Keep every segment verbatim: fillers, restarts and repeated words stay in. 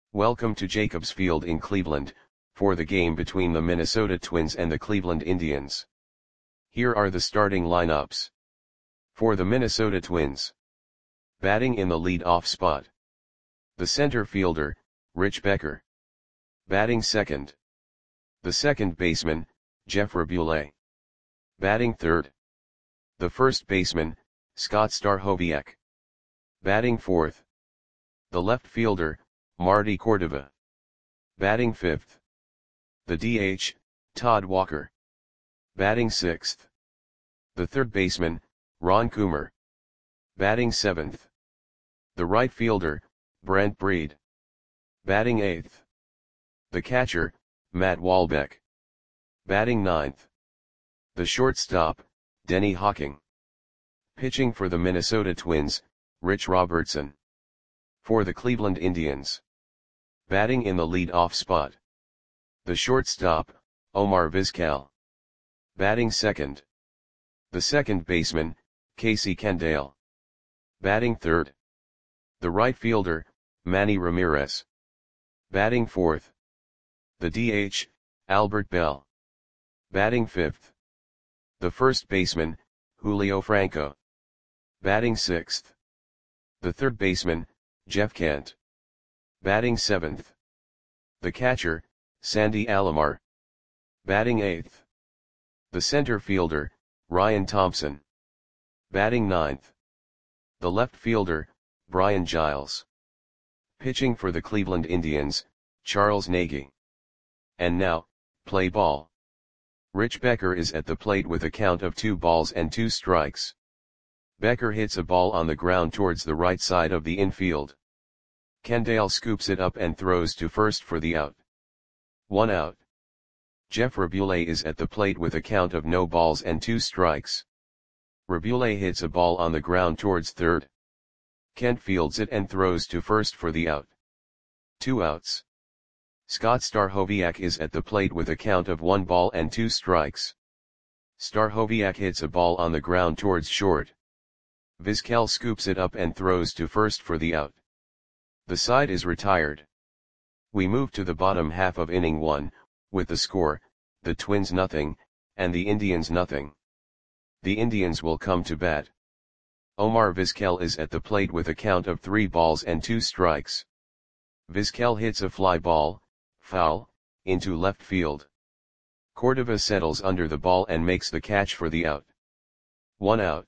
Welcome to Jacobs Field in Cleveland, for the game between the Minnesota Twins and the Cleveland Indians. Here are the starting lineups. For the Minnesota Twins. Batting in the lead-off spot. The center fielder, Rich Becker. Batting second. The second baseman, Jeff Raboulet. Batting third. The first baseman, Scott Stachowiak. Batting fourth. The left fielder, Marty Cordova. Batting fifth. The D H, Todd Walker. Batting sixth. The third baseman, Ron Coomer. Batting seventh. The right fielder, Brent Breed. Batting eighth. The catcher, Matt Walbeck. Batting ninth. The shortstop, Denny Hawking. Pitching for the Minnesota Twins, Rich Robertson. For the Cleveland Indians. Batting in the lead-off spot. The shortstop, Omar Vizquel. Batting second. The second baseman, Casey Candaele. Batting third. The right fielder, Manny Ramirez. Batting fourth. The D H, Albert Belle. Batting fifth. The first baseman, Julio Franco. Batting sixth. The third baseman, Jeff Kent. Batting seventh. The catcher, Sandy Alomar. Batting eighth. The center fielder, Ryan Thompson. Batting ninth. The left fielder, Brian Giles. Pitching for the Cleveland Indians, Charles Nagy. And now, play ball. Rich Becker is at the plate with a count of two balls and two strikes. Becker hits a ball on the ground towards the right side of the infield. Candaele scoops it up and throws to first for the out. One out. Jeff Raboulet is at the plate with a count of no balls and two strikes. Raboulet hits a ball on the ground towards third. Kent fields it and throws to first for the out. Two outs. Scott Stachowiak is at the plate with a count of one ball and two strikes. Stachowiak hits a ball on the ground towards short. Vizquel scoops it up and throws to first for the out. The side is retired. We move to the bottom half of inning one, with the score, the Twins nothing, and the Indians nothing. The Indians will come to bat. Omar Vizquel is at the plate with a count of three balls and two strikes. Vizquel hits a fly ball, foul, into left field. Cordova settles under the ball and makes the catch for the out. One out.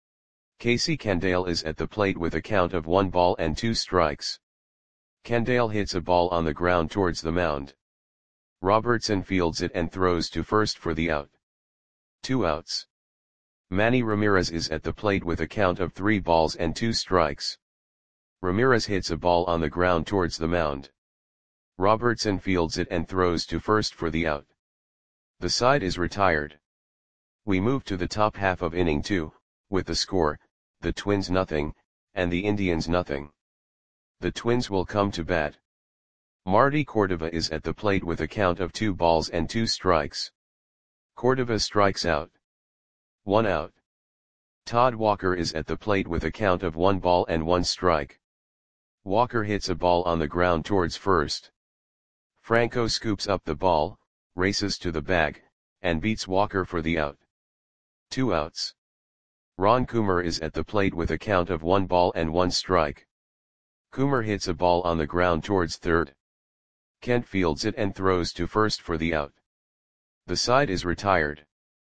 Casey Candaele is at the plate with a count of one ball and two strikes. Candaele hits a ball on the ground towards the mound. Robertson fields it and throws to first for the out. Two outs. Manny Ramirez is at the plate with a count of three balls and two strikes. Ramirez hits a ball on the ground towards the mound. Robertson fields it and throws to first for the out. The side is retired. We move to the top half of inning two, with the score, the Twins nothing, and the Indians nothing. The Twins will come to bat. Marty Cordova is at the plate with a count of two balls and two strikes. Cordova strikes out. One out. Todd Walker is at the plate with a count of one ball and one strike. Walker hits a ball on the ground towards first. Franco scoops up the ball, races to the bag, and beats Walker for the out. Two outs. Ron Coomer is at the plate with a count of one ball and one strike. Coomer hits a ball on the ground towards third. Kent fields it and throws to first for the out. The side is retired.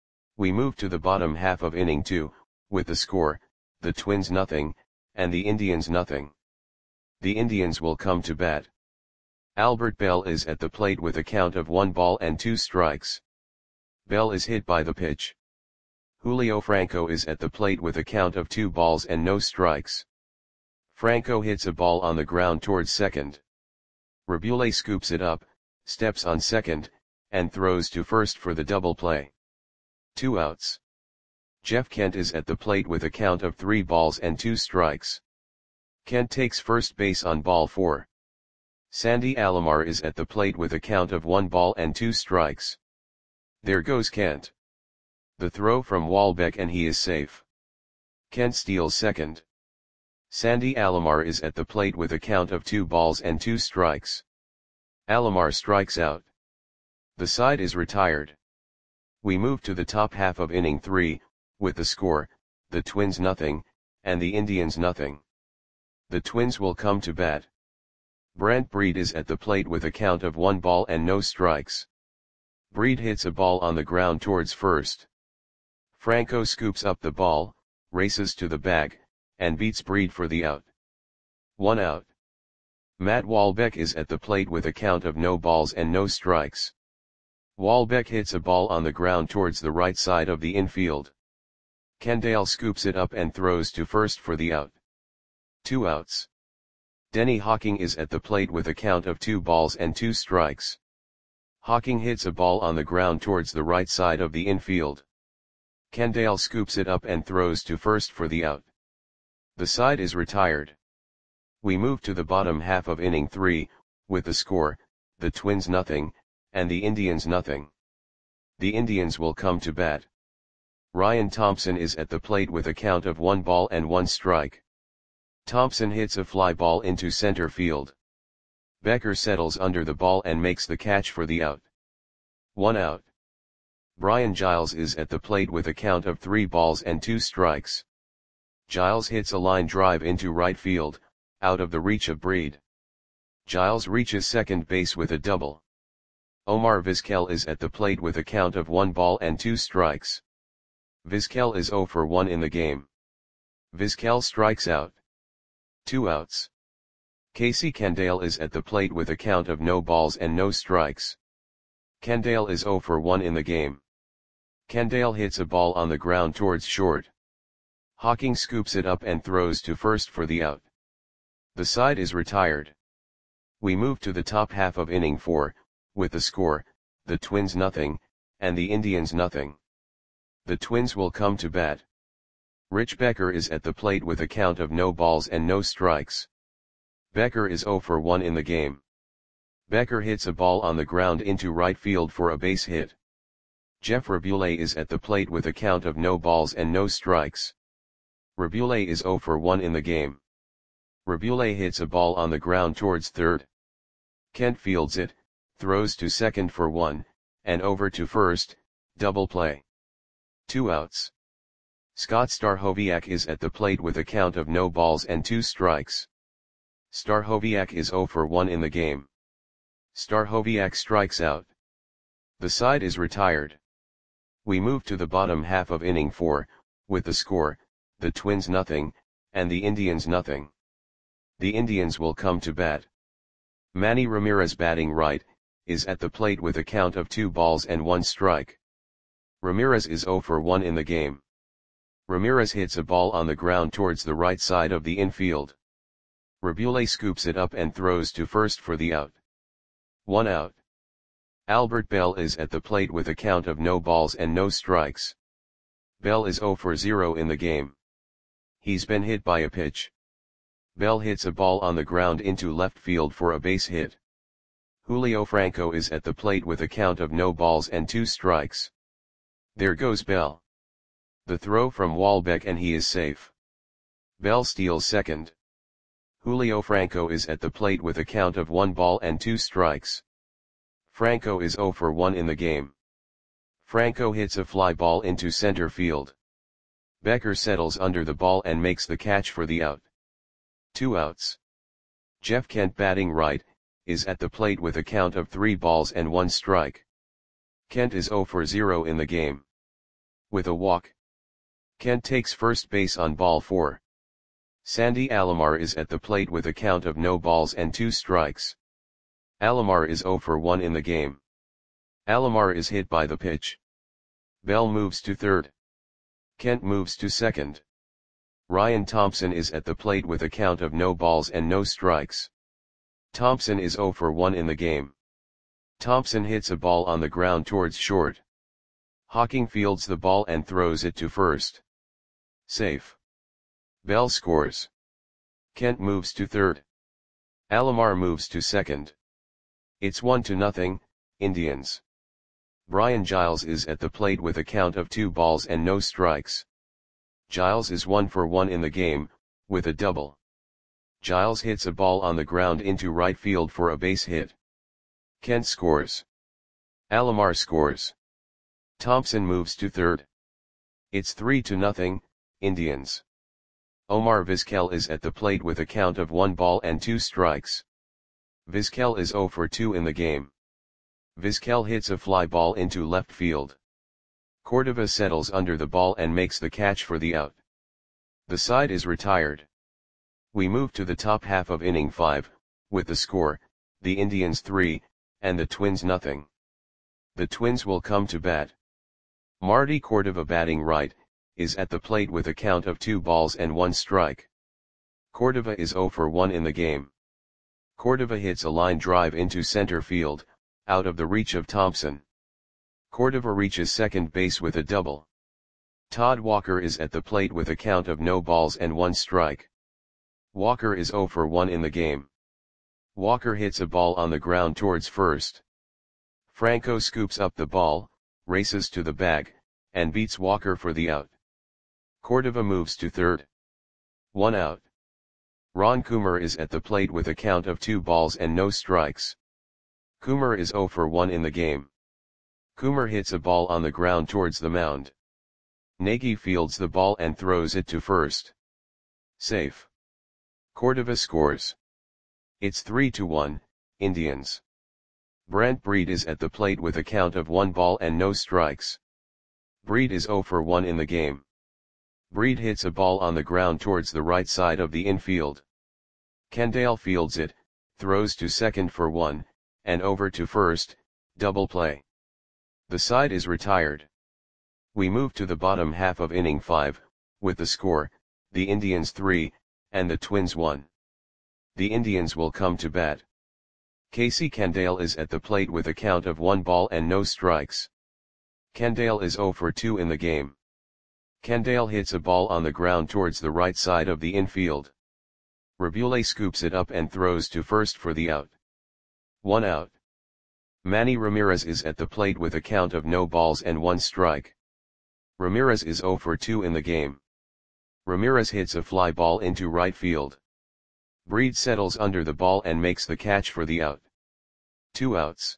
We move to the bottom half of inning two, with the score, the Twins nothing, and the Indians nothing. The Indians will come to bat. Albert Belle is at the plate with a count of one ball and two strikes. Belle is hit by the pitch. Julio Franco is at the plate with a count of two balls and no strikes. Franco hits a ball on the ground towards second. Raboulet scoops it up, steps on second, and throws to first for the double play. Two outs. Jeff Kent is at the plate with a count of three balls and two strikes. Kent takes first base on ball four. Sandy Alomar is at the plate with a count of one ball and two strikes. There goes Kent. The throw from Walbeck and he is safe. Kent steals second. Sandy Alomar is at the plate with a count of two balls and two strikes. Alomar strikes out. The side is retired. We move to the top half of inning three, with the score, the Twins nothing, and the Indians nothing. The Twins will come to bat. Brent Breed is at the plate with a count of one ball and no strikes. Breed hits a ball on the ground towards first. Franco scoops up the ball, races to the bag, and beats Breed for the out. One out. Matt Walbeck is at the plate with a count of no balls and no strikes. Walbeck hits a ball on the ground towards the right side of the infield. Kendall scoops it up and throws to first for the out. Two outs. Denny Hawking is at the plate with a count of two balls and two strikes. Hawking hits a ball on the ground towards the right side of the infield. Kendall scoops it up and throws to first for the out. The side is retired. We move to the bottom half of inning three, with the score, the Twins nothing, and the Indians nothing. The Indians will come to bat. Ryan Thompson is at the plate with a count of one ball and one strike. Thompson hits a fly ball into center field. Becker settles under the ball and makes the catch for the out. One out. Brian Giles is at the plate with a count of three balls and two strikes. Giles hits a line drive into right field, out of the reach of Breed. Giles reaches second base with a double. Omar Vizquel is at the plate with a count of one ball and two strikes. Vizquel is zero for one in the game. Vizquel strikes out. Two outs. Casey Kendall is at the plate with a count of no balls and no strikes. Kendall is zero for one in the game. Kendall hits a ball on the ground towards short. Hawking scoops it up and throws to first for the out. The side is retired. We move to the top half of inning four, with the score, the Twins nothing, and the Indians nothing. The Twins will come to bat. Rich Becker is at the plate with a count of no balls and no strikes. Becker is zero for one in the game. Becker hits a ball on the ground into right field for a base hit. Jeff Rabule is at the plate with a count of no balls and no strikes. Rabule is zero for one in the game. Rabule hits a ball on the ground towards third. Kent fields it, throws to second for one, and over to first, double play. Two outs. Scott Stachowiak is at the plate with a count of no balls and two strikes. Stachowiak is zero for one in the game. Stachowiak strikes out. The side is retired. We move to the bottom half of inning four, with the score, the Twins nothing, and the Indians nothing. The Indians will come to bat. Manny Ramirez batting right, is at the plate with a count of two balls and one strike. Ramirez is zero for one in the game. Ramirez hits a ball on the ground towards the right side of the infield. Rabule scoops it up and throws to first for the out. One out. Albert Bell is at the plate with a count of no balls and no strikes. Bell is zero for zero in the game. He's been hit by a pitch. Bell hits a ball on the ground into left field for a base hit. Julio Franco is at the plate with a count of no balls and two strikes. There goes Bell. The throw from Walbeck and he is safe. Bell steals second. Julio Franco is at the plate with a count of one ball and two strikes. Franco is zero for one in the game. Franco hits a fly ball into center field. Becker settles under the ball and makes the catch for the out. Two outs. Jeff Kent batting right, is at the plate with a count of three balls and one strike. Kent is zero for zero in the game. With a walk. Kent takes first base on ball four. Sandy Alomar is at the plate with a count of no balls and two strikes. Alomar is zero for one in the game. Alomar is hit by the pitch. Bell moves to third. Kent moves to second. Ryan Thompson is at the plate with a count of no balls and no strikes. Thompson is zero for one in the game. Thompson hits a ball on the ground towards short. Hawking fields the ball and throws it to first. Safe. Bell scores. Kent moves to third. Alomar moves to second. It's one to nothing, Indians. Brian Giles is at the plate with a count of two balls and no strikes. Giles is one for one in the game, with a double. Giles hits a ball on the ground into right field for a base hit. Kent scores. Alomar scores. Thompson moves to third. It's three to nothing, Indians. Omar Vizquel is at the plate with a count of one ball and two strikes. Vizquel is zero for two in the game. Vizquel hits a fly ball into left field. Cordova settles under the ball and makes the catch for the out. The side is retired. We move to the top half of inning five, with the score, the Indians three, and the Twins nothing. The Twins will come to bat. Marty Cordova, batting right, is at the plate with a count of two balls and one strike. Cordova is zero for one in the game. Cordova hits a line drive into center field, out of the reach of Thompson. Cordova reaches second base with a double. Todd Walker is at the plate with a count of no balls and one strike. Walker is zero for one in the game. Walker hits a ball on the ground towards first. Franco scoops up the ball, races to the bag, and beats Walker for the out. Cordova moves to third. One out. Ron Coomer is at the plate with a count of two balls and no strikes. Coomer is zero for one in the game. Coomer hits a ball on the ground towards the mound. Nagy fields the ball and throws it to first. Safe. Cordova scores. It's three to one, Indians. Brent Breed is at the plate with a count of one ball and no strikes. Breed is zero for one in the game. Breed hits a ball on the ground towards the right side of the infield. Kendall fields it, throws to second for one, and over to first, double play. The side is retired. We move to the bottom half of inning five, with the score, the Indians three, and the Twins one. The Indians will come to bat. Casey Kendall is at the plate with a count of one ball and no strikes. Kendall is zero for two in the game. Kendall hits a ball on the ground towards the right side of the infield. Rabule scoops it up and throws to first for the out. One out. Manny Ramirez is at the plate with a count of no balls and one strike. Ramirez is zero for two in the game. Ramirez hits a fly ball into right field. Breed settles under the ball and makes the catch for the out. Two outs.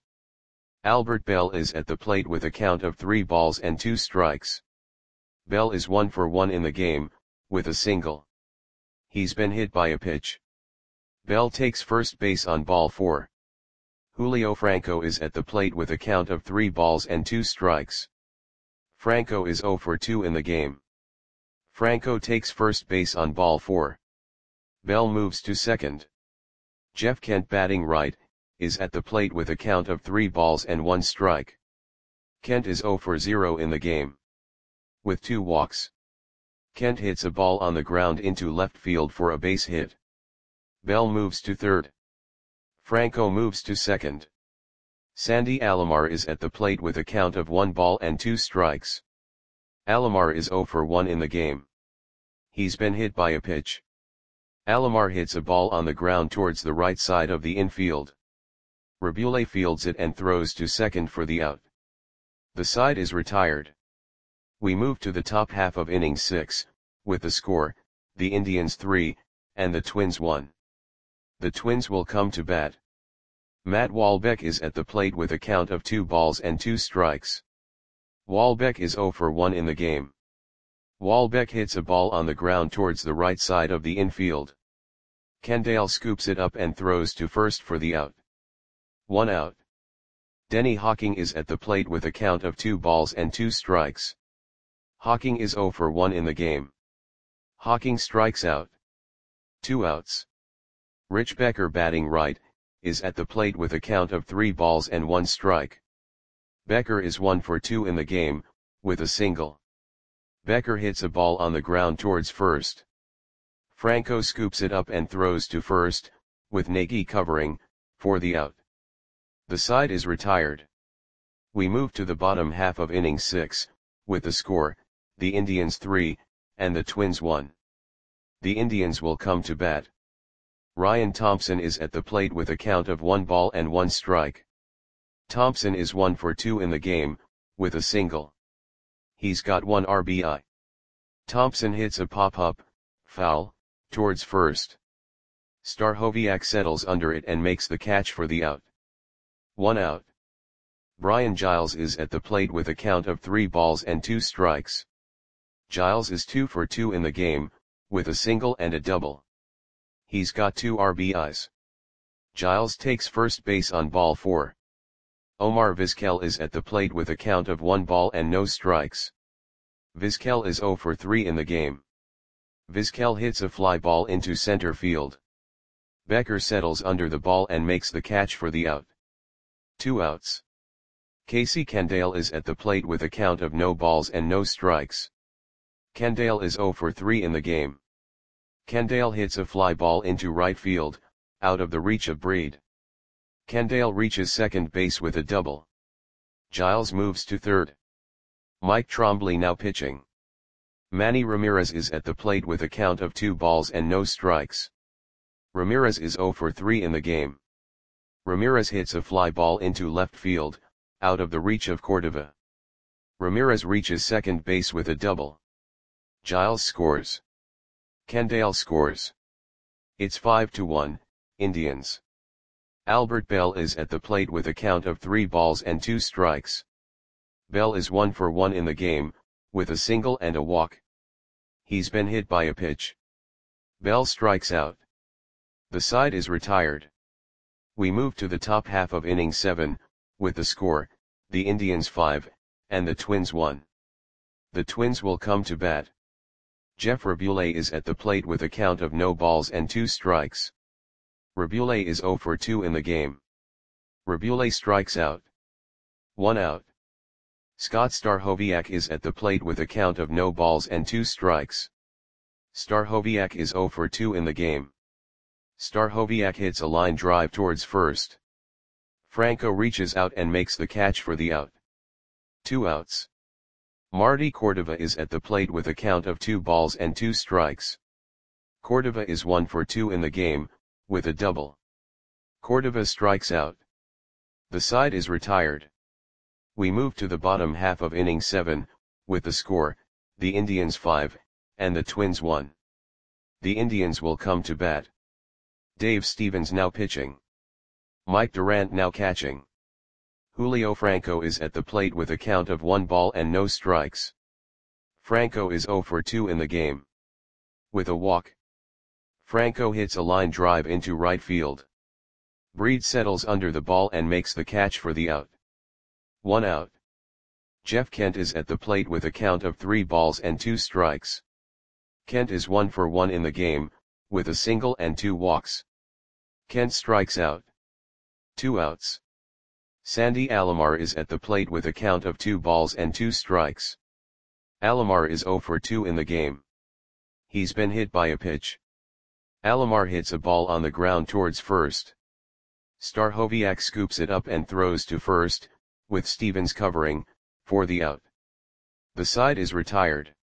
Albert Bell is at the plate with a count of three balls and two strikes. Bell is one for one in the game, with a single. He's been hit by a pitch. Bell takes first base on ball four. Julio Franco is at the plate with a count of three balls and two strikes. Franco is zero for two in the game. Franco takes first base on ball four. Bell moves to second. Jeff Kent, batting right, is at the plate with a count of three balls and one strike. Kent is zero for zero in the game. With two walks. Kent hits a ball on the ground into left field for a base hit. Bell moves to third. Franco moves to second. Sandy Alomar is at the plate with a count of one ball and two strikes. Alomar is zero for one in the game. He's been hit by a pitch. Alomar hits a ball on the ground towards the right side of the infield. Rabule fields it and throws to second for the out. The side is retired. We move to the top half of inning six, with the score, the Indians three, and the Twins one. The Twins will come to bat. Matt Walbeck is at the plate with a count of two balls and two strikes. Walbeck is zero for one in the game. Walbeck hits a ball on the ground towards the right side of the infield. Kendall scoops it up and throws to first for the out. One out. Denny Hawking is at the plate with a count of two balls and two strikes. Hawking is zero for one in the game. Hawking strikes out. Two outs. Rich Becker, batting right, is at the plate with a count of three balls and one strike. Becker is one for two in the game, with a single. Becker hits a ball on the ground towards first. Franco scoops it up and throws to first, with Nagy covering, for the out. The side is retired. We move to the bottom half of inning six, with the score, the Indians three, and the Twins one. The Indians will come to bat. Ryan Thompson is at the plate with a count of one ball and one strike. Thompson is one for two in the game, with a single. He's got one R B I. Thompson hits a pop-up, foul, towards first. Stachowiak settles under it and makes the catch for the out. One out. Brian Giles is at the plate with a count of three balls and two strikes. Giles is two for two in the game, with a single and a double. He's got two R B Is. Giles takes first base on ball four. Omar Vizquel is at the plate with a count of one ball and no strikes. Vizquel is zero for three in the game. Vizquel hits a fly ball into center field. Becker settles under the ball and makes the catch for the out. Two outs. Casey Candale is at the plate with a count of no balls and no strikes. Candale is zero for three in the game. Candale hits a fly ball into right field, out of the reach of Breed. Candale reaches second base with a double. Giles moves to third. Mike Trombley now pitching. Manny Ramirez is at the plate with a count of two balls and no strikes. Ramirez is zero for three in the game. Ramirez hits a fly ball into left field, out of the reach of Cordova. Ramirez reaches second base with a double. Giles scores. Candale scores. It's five to one, Indians. Albert Bell is at the plate with a count of three balls and two strikes. Bell is one for one in the game, with a single and a walk. He's been hit by a pitch. Bell strikes out. The side is retired. We move to the top half of inning seven, with the score, the Indians five, and the Twins one. The Twins will come to bat. Jeff Rabule is at the plate with a count of no balls and two strikes. Rabule is zero for two in the game. Rabule strikes out. One out. Scott Stachowiak is at the plate with a count of no balls and two strikes. Stachowiak is zero for two in the game. Stachowiak hits a line drive towards first. Franco reaches out and makes the catch for the out. Two outs. Marty Cordova is at the plate with a count of two balls and two strikes. Cordova is one for two in the game, with a double. Cordova strikes out. The side is retired. We move to the bottom half of inning seven, with the score, the Indians five, and the Twins one. The Indians will come to bat. Dave Stevens now pitching. Mike Durant now catching. Julio Franco is at the plate with a count of one ball and no strikes. Franco is zero for two in the game. With a walk. Franco hits a line drive into right field. Breed settles under the ball and makes the catch for the out. One out. Jeff Kent is at the plate with a count of three balls and two strikes. Kent is one for one in the game, with a single and two walks. Kent strikes out. Two outs. Sandy Alomar is at the plate with a count of two balls and two strikes. Alomar is zero for two in the game. He's been hit by a pitch. Alomar hits a ball on the ground towards first. Stachowiak scoops it up and throws to first, with Stevens covering, for the out. The side is retired.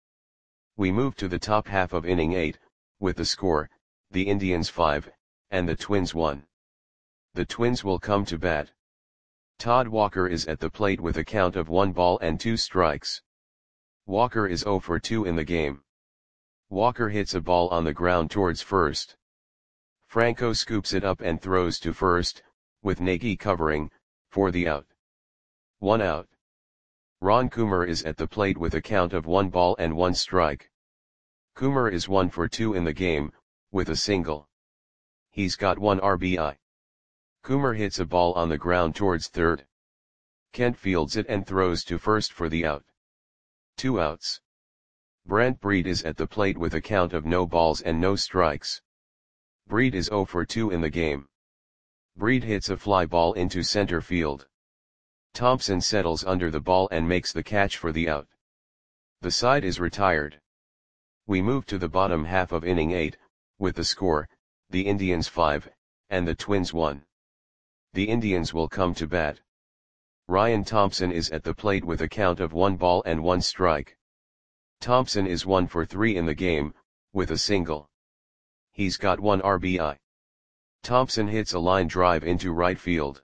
We move to the top half of inning eight, with the score, the Indians five, and the Twins one. The Twins will come to bat. Todd Walker is at the plate with a count of one ball and two strikes. Walker is zero for two in the game. Walker hits a ball on the ground towards first. Franco scoops it up and throws to first, with Nagy covering, for the out. One out. Ron Coomer is at the plate with a count of one ball and one strike. Coomer is one for two in the game, with a single. He's got one R B I. Coomer hits a ball on the ground towards third. Kent fields it and throws to first for the out. Two outs. Brent Breed is at the plate with a count of no balls and no strikes. Breed is zero for two in the game. Breed hits a fly ball into center field. Thompson settles under the ball and makes the catch for the out. The side is retired. We move to the bottom half of inning eight, with the score, the Indians five, and the Twins one. The Indians will come to bat. Ryan Thompson is at the plate with a count of one ball and one strike. Thompson is one for three in the game, with a single. He's got one R B I. Thompson hits a line drive into right field.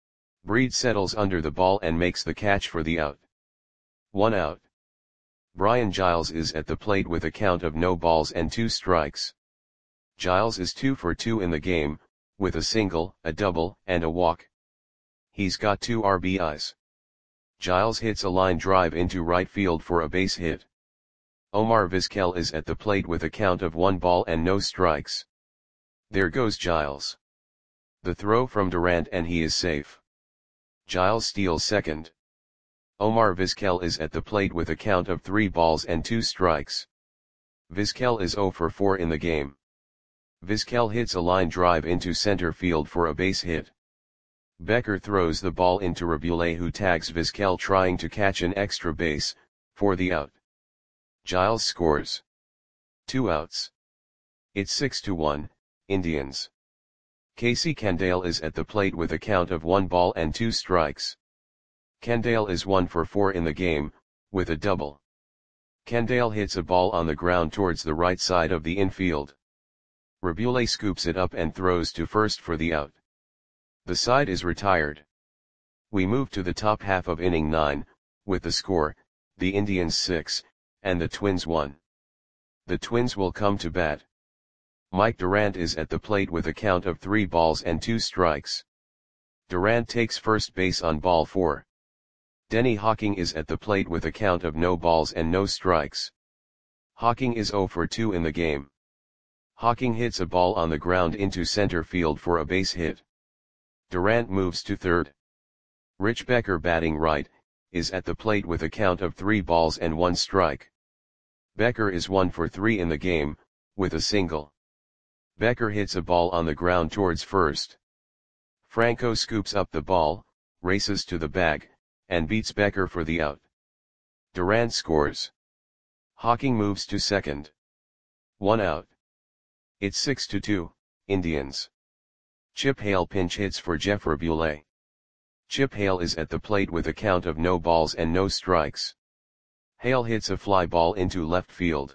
Breed settles under the ball and makes the catch for the out. One out. Brian Giles is at the plate with a count of no balls and two strikes. Giles is two for two in the game, with a single, a double, and a walk. He's got two R B Is. Giles hits a line drive into right field for a base hit. Omar Vizquel is at the plate with a count of one ball and no strikes. There goes Giles. The throw from Durant and he is safe. Giles steals second. Omar Vizquel is at the plate with a count of three balls and two strikes. Vizquel is zero for four in the game. Vizquel hits a line drive into center field for a base hit. Becker throws the ball into Rabulais, who tags Vizquel trying to catch an extra base, for the out. Giles scores. Two outs. It's six to one, Indians. Casey Candale is at the plate with a count of one ball and two strikes. Candale is one for four in the game, with a double. Candale hits a ball on the ground towards the right side of the infield. Rabulais scoops it up and throws to first for the out. The side is retired. We move to the top half of inning nine, with the score, the Indians six, and the Twins one. The Twins will come to bat. Mike Durant is at the plate with a count of three balls and two strikes. Durant takes first base on ball four. Denny Hawking is at the plate with a count of no balls and no strikes. Hawking is zero for two in the game. Hawking hits a ball on the ground into center field for a base hit. Durant moves to third. Rich Becker, batting right, is at the plate with a count of three balls and one strike. Becker is one for three in the game, with a single. Becker hits a ball on the ground towards first. Franco scoops up the ball, races to the bag, and beats Becker for the out. Durant scores. Hawking moves to second. One out. It's six to two, Indians. Chip Hale pinch hits for Jeff Rabulais. Chip Hale is at the plate with a count of no balls and no strikes. Hale hits a fly ball into left field.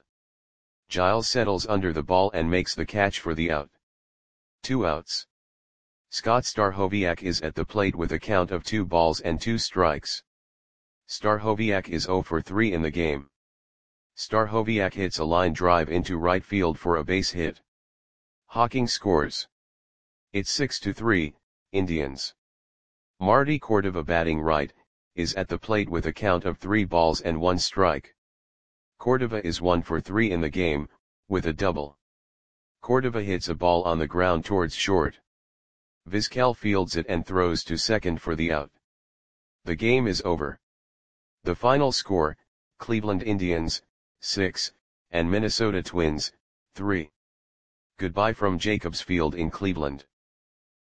Giles settles under the ball and makes the catch for the out. Two outs. Scott Stachowiak is at the plate with a count of two balls and two strikes. Stachowiak is zero for three in the game. Stachowiak hits a line drive into right field for a base hit. Hawking scores. It's six to three, Indians. Marty Cordova, batting right, is at the plate with a count of three balls and one strike. Cordova is one for three in the game, with a double. Cordova hits a ball on the ground towards short. Vizquel fields it and throws to second for the out. The game is over. The final score, Cleveland Indians, six, and Minnesota Twins, three. Goodbye from Jacobs Field in Cleveland.